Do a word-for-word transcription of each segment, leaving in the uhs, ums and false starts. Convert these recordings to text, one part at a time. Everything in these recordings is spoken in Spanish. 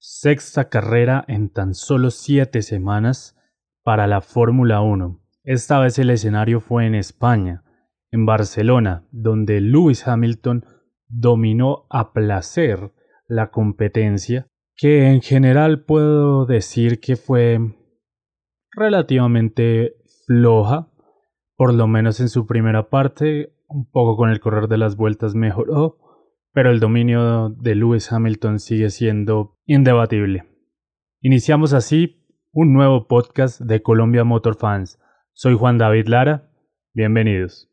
Sexta carrera en tan solo siete semanas para la Fórmula uno. Esta vez el escenario fue en España, en Barcelona, donde Lewis Hamilton dominó a placer la competencia, que en general puedo decir que fue relativamente floja, por lo menos en su primera parte. Un poco con el correr de las vueltas mejoró, pero el dominio de Lewis Hamilton sigue siendo indebatible. Iniciamos así un nuevo podcast de Colombia Motor Fans. Soy Juan David Lara, bienvenidos.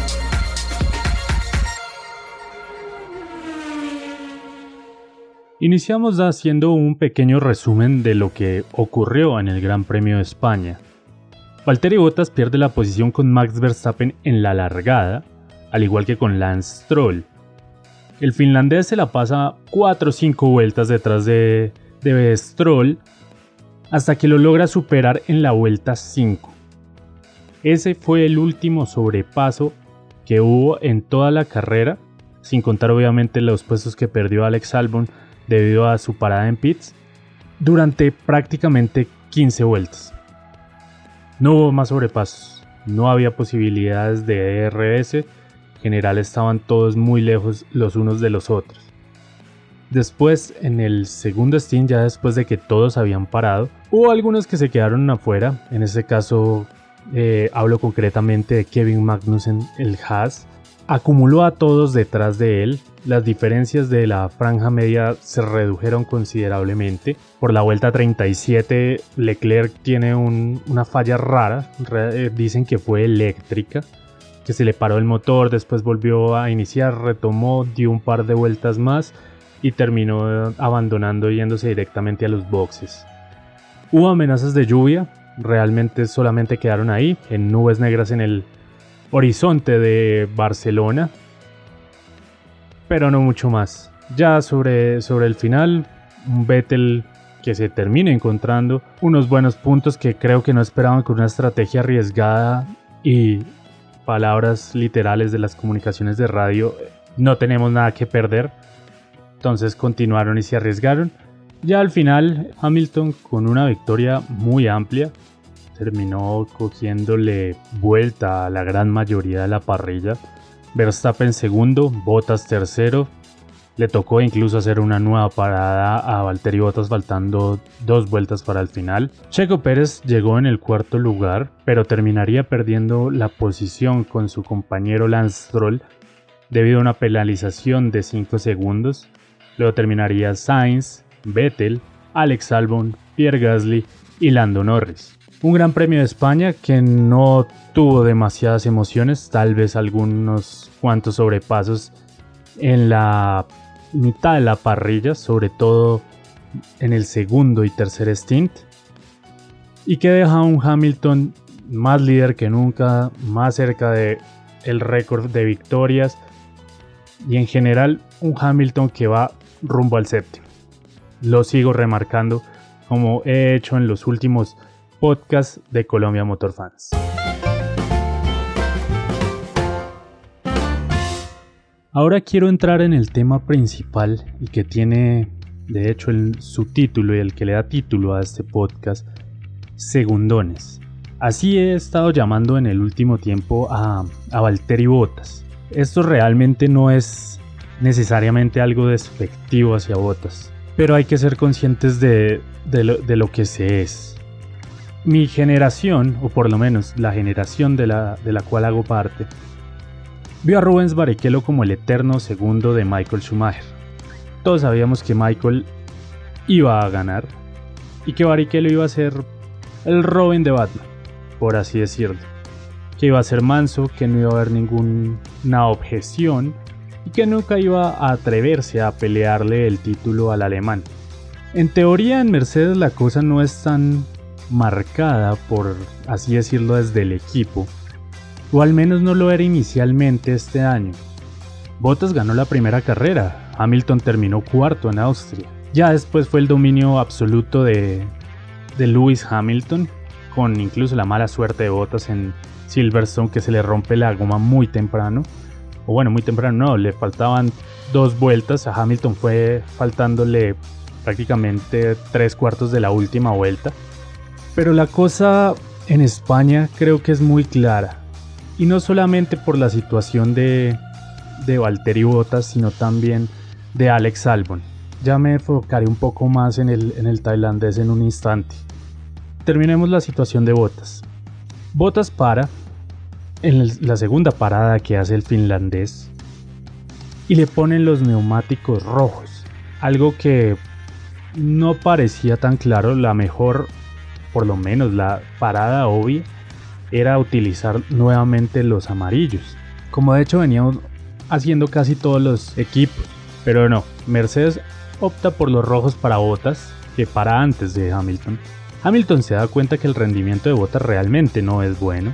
Iniciamos haciendo un pequeño resumen de lo que ocurrió en el Gran Premio de España. Valtteri Bottas pierde la posición con Max Verstappen en la largada, al igual que con Lance Stroll. El finlandés se la pasa cuatro o cinco vueltas detrás de, de Stroll hasta que lo logra superar en la vuelta cinco. Ese fue el último sobrepaso que hubo en toda la carrera, sin contar obviamente los puestos que perdió Alex Albon debido a su parada en pits, durante prácticamente quince vueltas. No hubo más sobrepasos, no había posibilidades de D R S. En general estaban todos muy lejos los unos de los otros. Después, en el segundo stint, ya después de que todos habían parado, hubo algunos que se quedaron afuera. En este caso, eh, hablo concretamente de Kevin Magnussen, el Haas. Acumuló a todos detrás de él. Las diferencias de la franja media se redujeron considerablemente. Por la vuelta treinta y siete, Leclerc tiene un, una falla rara. Re, eh, dicen que fue eléctrica, que se le paró el motor, después volvió a iniciar, retomó, dio un par de vueltas más y terminó abandonando y yéndose directamente a los boxes. Hubo amenazas de lluvia, realmente solamente quedaron ahí, en nubes negras en el horizonte de Barcelona, pero no mucho más. Ya sobre, sobre el final, un Vettel que se termina encontrando unos buenos puntos que creo que no esperaban, con una estrategia arriesgada y palabras literales de las comunicaciones de radio: no tenemos nada que perder. Entonces continuaron y se arriesgaron. Ya al final, Hamilton, con una victoria muy amplia, terminó cogiéndole vuelta a la gran mayoría de la parrilla. Verstappen segundo, Bottas tercero. Le tocó incluso hacer una nueva parada a Valtteri Bottas faltando dos vueltas para el final. Checo Pérez llegó en el cuarto lugar, pero terminaría perdiendo la posición con su compañero Lance Stroll debido a una penalización de cinco segundos. Luego terminaría Sainz, Vettel, Alex Albon, Pierre Gasly y Lando Norris. Un Gran Premio de España que no tuvo demasiadas emociones, tal vez algunos cuantos sobrepasos en la mitad de la parrilla, sobre todo en el segundo y tercer stint, y que deja a un Hamilton más líder que nunca, más cerca de el récord de victorias, y en general un Hamilton que va rumbo al séptimo. Lo sigo remarcando, como he hecho en los últimos podcasts de Colombia Motor Fans. Ahora quiero entrar en el tema principal y que tiene, de hecho, el, su título y el que le da título a este podcast: segundones. Así he estado llamando en el último tiempo a, a Valtteri Bottas. Esto realmente no es necesariamente algo despectivo hacia Bottas, pero hay que ser conscientes de, de, lo, de lo que se es. Mi generación, o por lo menos la generación de la, de la cual hago parte, vio a Rubens Barrichello como el eterno segundo de Michael Schumacher. Todos sabíamos que Michael iba a ganar y que Barrichello iba a ser el Robin de Batman, por así decirlo. Que iba a ser manso, que no iba a haber ninguna objeción y que nunca iba a atreverse a pelearle el título al alemán. En teoría, en Mercedes la cosa no es tan marcada, por así decirlo, desde el equipo, o al menos no lo era inicialmente este año. Bottas ganó la primera carrera, Hamilton terminó cuarto en Austria. Ya después fue el dominio absoluto de, de Lewis Hamilton, con incluso la mala suerte de Bottas en Silverstone, que se le rompe la goma muy temprano. O bueno, muy temprano no, le faltaban dos vueltas, a Hamilton fue faltándole prácticamente tres cuartos de la última vuelta. Pero la cosa en España creo que es muy clara, y no solamente por la situación de, de Valtteri Bottas, sino también de Alex Albon. Ya me enfocaré un poco más en el, en el tailandés en un instante. Terminemos la situación de Bottas. Bottas para en el, la segunda parada que hace el finlandés y le ponen los neumáticos rojos, algo que no parecía tan claro. La mejor, por lo menos la parada obvia, era utilizar nuevamente los amarillos, como de hecho venían haciendo casi todos los equipos. Pero no, Mercedes opta por los rojos para Bottas, que para antes de Hamilton. Hamilton se da cuenta que el rendimiento de Bottas realmente no es bueno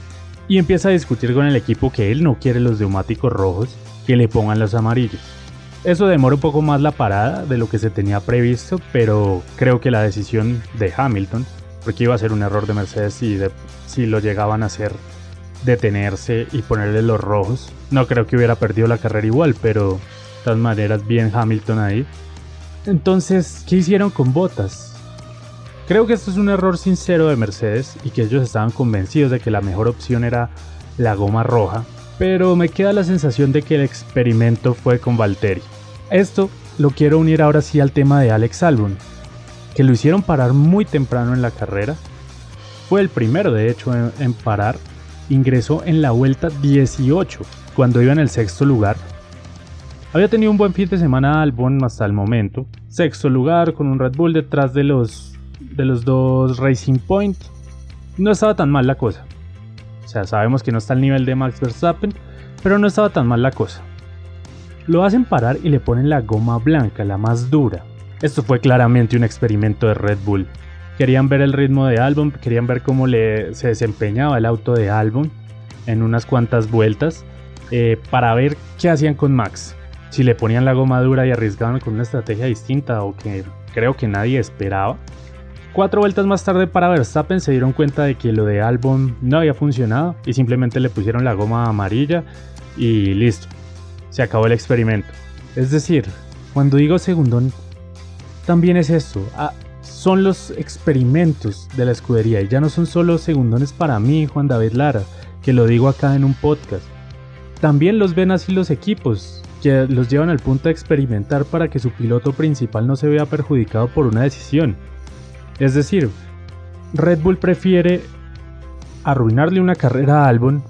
y empieza a discutir con el equipo que él no quiere los neumáticos rojos, que le pongan los amarillos. Eso demora un poco más la parada de lo que se tenía previsto, pero creo que la decisión de Hamilton, porque iba a ser un error de Mercedes si, de, si lo llegaban a hacer, detenerse y ponerle los rojos. No creo que hubiera perdido la carrera igual, pero de todas maneras bien Hamilton ahí. Entonces, ¿qué hicieron con Bottas? Creo que esto es un error sincero de Mercedes y que ellos estaban convencidos de que la mejor opción era la goma roja, pero me queda la sensación de que el experimento fue con Valtteri. Esto lo quiero unir ahora sí al tema de Alex Albon, que lo hicieron parar muy temprano en la carrera. Fue el primero de hecho en, en parar. Ingresó en la vuelta dieciocho, cuando iba en el sexto lugar. Había tenido un buen fin de semana Albon hasta el momento. Sexto lugar con un Red Bull detrás de los, de los dos Racing Point. No estaba tan mal la cosa. O sea, sabemos que no está al nivel de Max Verstappen, pero no estaba tan mal la cosa. Lo hacen parar y le ponen la goma blanca, la más dura. Esto fue claramente un experimento de Red Bull. Querían ver el ritmo de Albon, querían ver cómo le, se desempeñaba el auto de Albon en unas cuantas vueltas, eh, para ver qué hacían con Max. Si le ponían la goma dura y arriesgaban con una estrategia distinta o que creo que nadie esperaba. Cuatro vueltas más tarde para Verstappen se dieron cuenta de que lo de Albon no había funcionado y simplemente le pusieron la goma amarilla y listo. Se acabó el experimento. Es decir, cuando digo segundón, también es esto. Ah, son los experimentos de la escudería y ya no son solo segundones para mí, Juan David Lara, que lo digo acá en un podcast. También los ven así los equipos, que los llevan al punto de experimentar para que su piloto principal no se vea perjudicado por una decisión. Es decir, Red Bull prefiere arruinarle una carrera a Albon,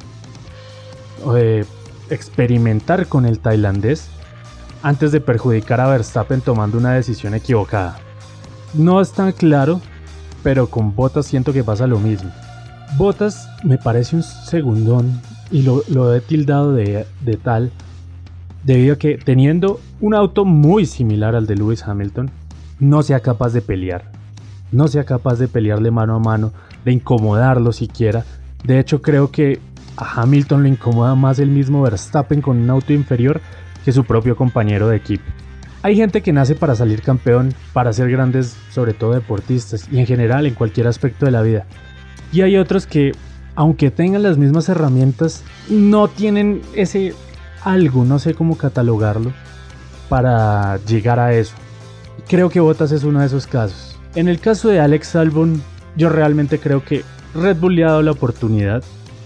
eh, experimentar con el tailandés, antes de perjudicar a Verstappen tomando una decisión equivocada. No es tan claro, pero con Bottas siento que pasa lo mismo. Bottas me parece un segundón y lo, lo he tildado de, de tal, debido a que teniendo un auto muy similar al de Lewis Hamilton, no sea capaz de pelear. No sea capaz de pelearle mano a mano, de incomodarlo siquiera. De hecho, creo que a Hamilton le incomoda más el mismo Verstappen con un auto inferior que su propio compañero de equipo. Hay gente que nace para salir campeón, para ser grandes, sobre todo deportistas, y en general en cualquier aspecto de la vida. Y hay otros que, aunque tengan las mismas herramientas, no tienen ese algo, no sé cómo catalogarlo, para llegar a eso. Creo que Bottas es uno de esos casos. En el caso de Alex Albon, yo realmente creo que Red Bull le ha dado la oportunidad.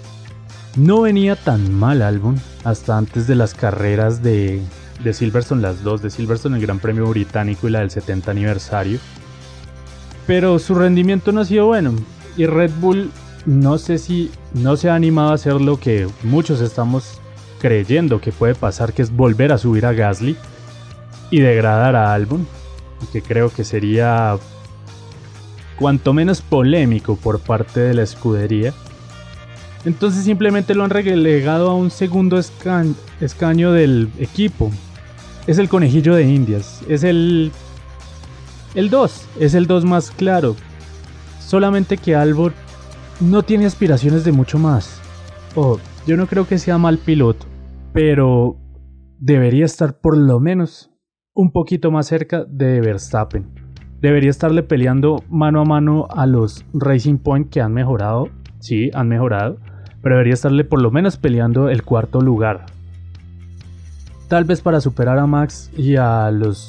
No venía tan mal Albon hasta antes de las carreras de, de Silverstone, las dos de Silverstone, el Gran Premio Británico y la del setenta aniversario. Pero su rendimiento no ha sido bueno. Y Red Bull no sé si no se ha animado a hacer lo que muchos estamos creyendo que puede pasar, que es volver a subir a Gasly y degradar a Albon, que creo que sería cuanto menos polémico por parte de la escudería. Entonces simplemente lo han relegado a un segundo esca- escaño del equipo. Es el conejillo de Indias, es el el dos, es el dos más claro. Solamente que Albon no tiene aspiraciones de mucho más. Oh, yo no creo que sea mal piloto, pero debería estar por lo menos un poquito más cerca de Verstappen. Debería estarle peleando mano a mano a los Racing Point, que han mejorado, sí, han mejorado, pero debería estarle por lo menos peleando el cuarto lugar. Tal vez para superar a Max y a los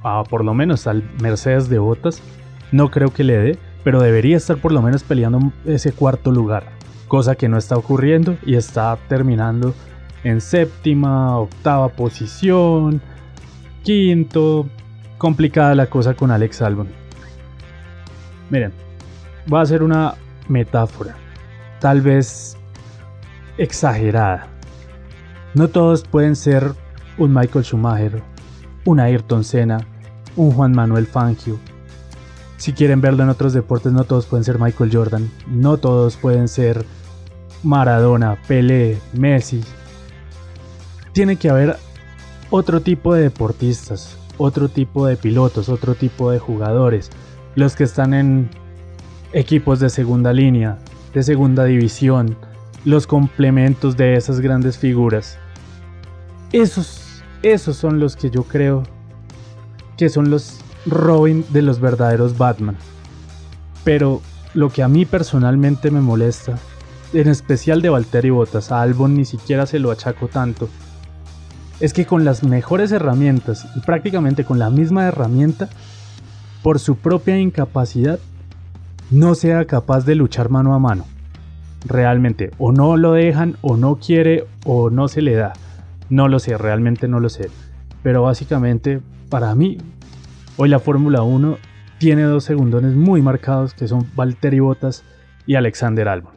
a, por lo menos al Mercedes de Bottas. No creo que le dé, pero debería estar por lo menos peleando ese cuarto lugar, cosa que no está ocurriendo y está terminando en séptima, octava posición, quinto. Complicada la cosa con Alex Albon. Miren, voy a hacer una metáfora, tal vez exagerada. No todos pueden ser un Michael Schumacher, un Ayrton Senna, un Juan Manuel Fangio. Si quieren verlo en otros deportes, no todos pueden ser Michael Jordan, no todos pueden ser Maradona, Pelé, Messi. Tiene que haber otro tipo de deportistas, otro tipo de pilotos, otro tipo de jugadores, los que están en equipos de segunda línea, de segunda división, los complementos de esas grandes figuras. Esos, esos son los que yo creo que son los Robin de los verdaderos Batman. Pero lo que a mí personalmente me molesta, en especial de Valtteri Bottas, a Albon ni siquiera se lo achaco tanto, es que con las mejores herramientas y prácticamente con la misma herramienta, por su propia incapacidad, no sea capaz de luchar mano a mano. Realmente, o no lo dejan, o no quiere, o no se le da. No lo sé, realmente no lo sé. Pero básicamente, para mí, hoy la Fórmula uno tiene dos segundones muy marcados que son Valtteri Bottas y Alexander Albon.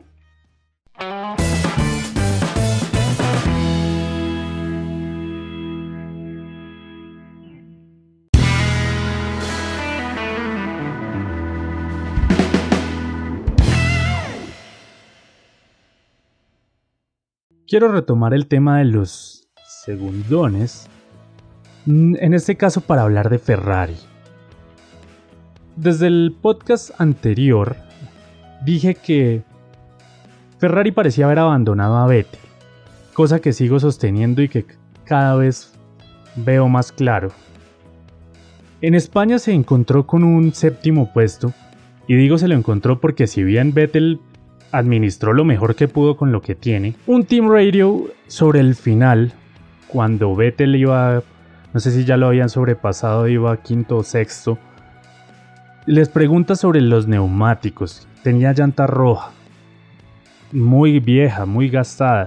Quiero retomar el tema de los segundones, en este caso para hablar de Ferrari. Desde el podcast anterior dije que Ferrari parecía haber abandonado a Vettel, cosa que sigo sosteniendo y que cada vez veo más claro. En España se encontró con un séptimo puesto, y digo se lo encontró porque si bien Vettel administró lo mejor que pudo con lo que tiene, un Team Radio sobre el final, cuando Vettel iba, no sé si ya lo habían sobrepasado, iba quinto o sexto, les pregunta sobre los neumáticos. Tenía llanta roja, muy vieja, muy gastada,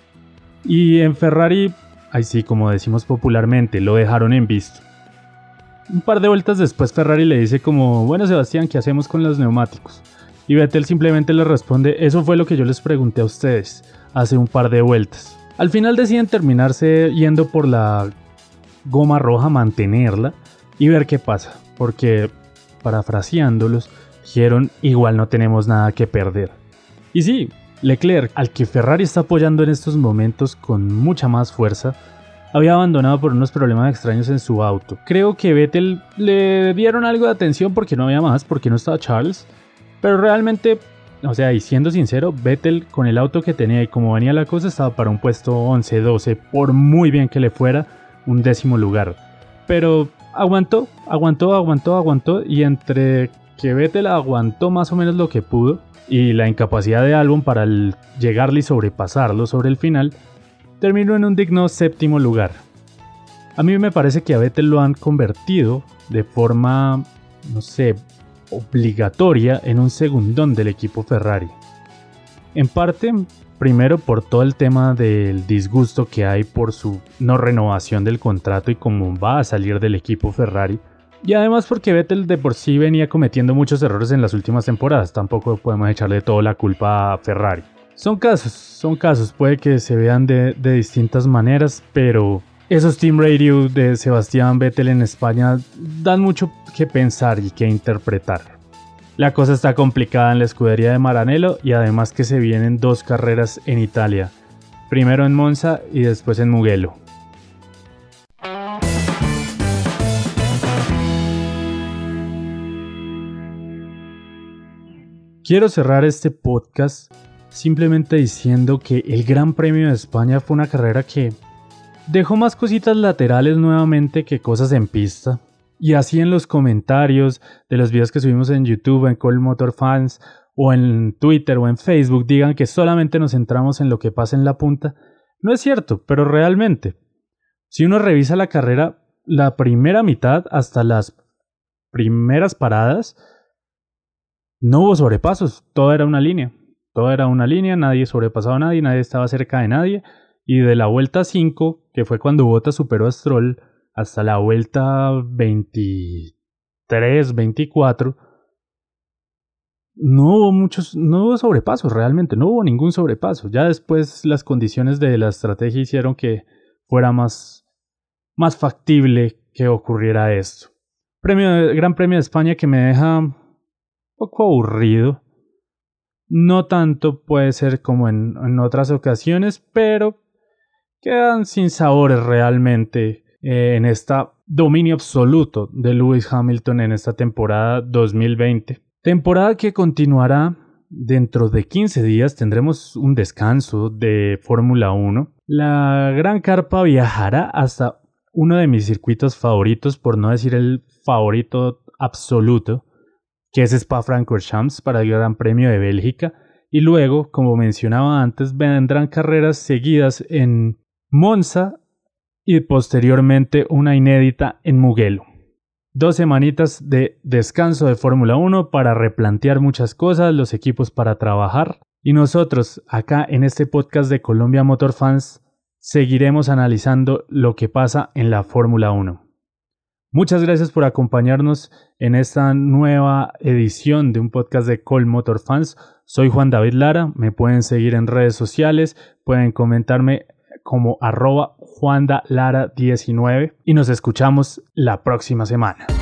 y en Ferrari, ahí sí, como decimos popularmente, lo dejaron en visto. Un par de vueltas después Ferrari le dice como, bueno Sebastián, ¿qué hacemos con los neumáticos? Y Vettel simplemente le responde, eso fue lo que yo les pregunté a ustedes hace un par de vueltas. Al final deciden terminarse yendo por la goma roja, mantenerla y ver qué pasa. Porque, parafraseándolos, dijeron, igual no tenemos nada que perder. Y sí, Leclerc, al que Ferrari está apoyando en estos momentos con mucha más fuerza, había abandonado por unos problemas extraños en su auto. Creo que Vettel le dieron algo de atención porque no había más, porque no estaba Charles. Pero realmente, o sea, y siendo sincero, Vettel con el auto que tenía y como venía la cosa estaba para un puesto once doce, por muy bien que le fuera, un décimo lugar. Pero aguantó, aguantó, aguantó, aguantó y entre que Vettel aguantó más o menos lo que pudo y la incapacidad de Albon para el llegarle y sobrepasarlo sobre el final, terminó en un digno séptimo lugar. A mí me parece que a Vettel lo han convertido de forma, no sé, obligatoria en un segundón del equipo Ferrari. En parte, primero por todo el tema del disgusto que hay por su no renovación del contrato y cómo va a salir del equipo Ferrari. Y además porque Vettel de por sí venía cometiendo muchos errores en las últimas temporadas. Tampoco podemos echarle toda la culpa a Ferrari. Son casos, son casos, puede que se vean de, de distintas maneras, pero esos Team Radio de Sebastián Vettel en España dan mucho que pensar y que interpretar. La cosa está complicada en la escudería de Maranello y además que se vienen dos carreras en Italia, primero en Monza y después en Mugello. Quiero cerrar este podcast simplemente diciendo que el Gran Premio de España fue una carrera que dejó más cositas laterales nuevamente que cosas en pista. Y así en los comentarios de los videos que subimos en YouTube, en Cole Motor Fans, o en Twitter o en Facebook, digan que solamente nos centramos en lo que pasa en la punta. No es cierto, pero realmente, si uno revisa la carrera, la primera mitad hasta las primeras paradas no hubo sobrepasos, todo era una línea, todo era una línea, nadie sobrepasaba a nadie, nadie estaba cerca de nadie, y de la vuelta cinco, que fue cuando Bottas superó a Stroll, hasta la vuelta veintitrés, veinticuatro, no hubo muchos, no hubo sobrepasos realmente, no hubo ningún sobrepaso. Ya después las condiciones de la estrategia hicieron que fuera más, más factible que ocurriera esto. Premio, Gran Premio de España que me deja un poco aburrido. No tanto puede ser como en, en otras ocasiones, pero quedan sin sabores realmente eh, en este dominio absoluto de Lewis Hamilton en esta temporada dos mil veinte. Temporada que continuará dentro de quince días, tendremos un descanso de Fórmula uno. La Gran Carpa viajará hasta uno de mis circuitos favoritos, por no decir el favorito absoluto, que es Spa-Francorchamps para el Gran Premio de Bélgica. Y luego, como mencionaba antes, vendrán carreras seguidas en Monza y posteriormente una inédita en Mugello. Dos semanitas de descanso de Fórmula uno para replantear muchas cosas, los equipos para trabajar, y nosotros acá en este podcast de Colombia Motor Fans seguiremos analizando lo que pasa en la Fórmula uno. Muchas gracias por acompañarnos en esta nueva edición de un podcast de Col Motor Fans. Soy Juan David Lara, me pueden seguir en redes sociales, pueden comentarme como arroba juanda lara diecinueve y nos escuchamos la próxima semana.